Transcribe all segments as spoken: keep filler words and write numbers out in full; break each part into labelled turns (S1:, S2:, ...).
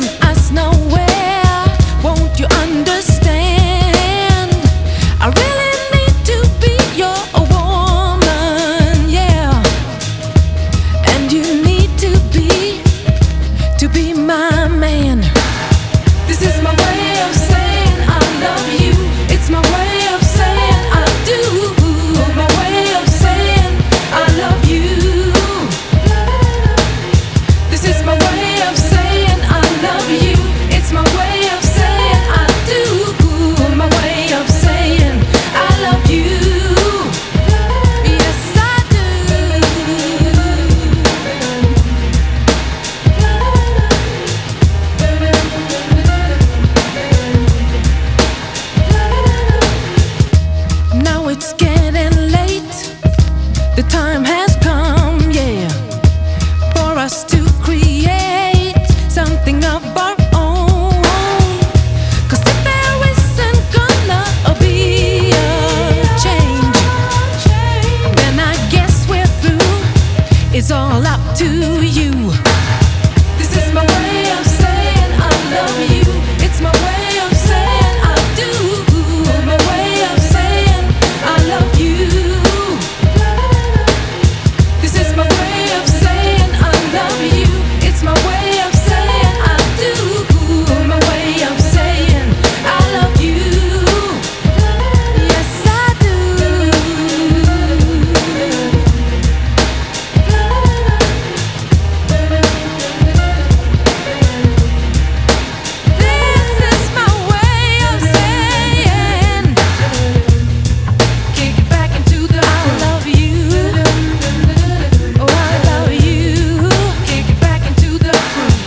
S1: taking us nowhere. Won't you understand? I really need to be your woman, yeah. And you need to be, to be my man. This is my way of saying I love you. It's my way of saying I do. My way of saying I love you. This is my way of saying I love you. It's my way of saying I do. My way of saying I love you. Yes, I do. Now it's getting late. The time has come, yeah, for us to create something of our own. 'Cause if there isn't gonna be a change, then I guess we're through. It's all up to you. This is my way of saying I love you. It's my way of saying I do. My way of saying I love you. This is my way of saying I love you. It's my way of saying I do. My way of saying I love you. Yes, I do. This is my way of saying, kick it back into the I love you. Oh, I love you. Kick it back into the groove.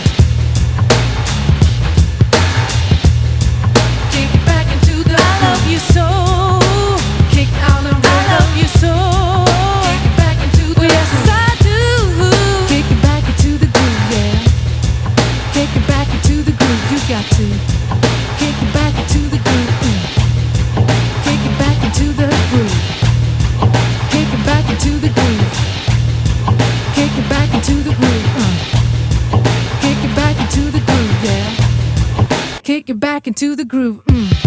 S1: Kick it back into the I love you so. Kick out the I love you so. Kick it back into the yes, I do. Kick it back into the groove, yeah. Kick it back into the groove. You got to kick it back into the groove. mm. Kick it back into the groove. Kick it back into the groove. Kick it back into the groove. uh. Kick it back into the groove, yeah. Kick it back into the groove. mm.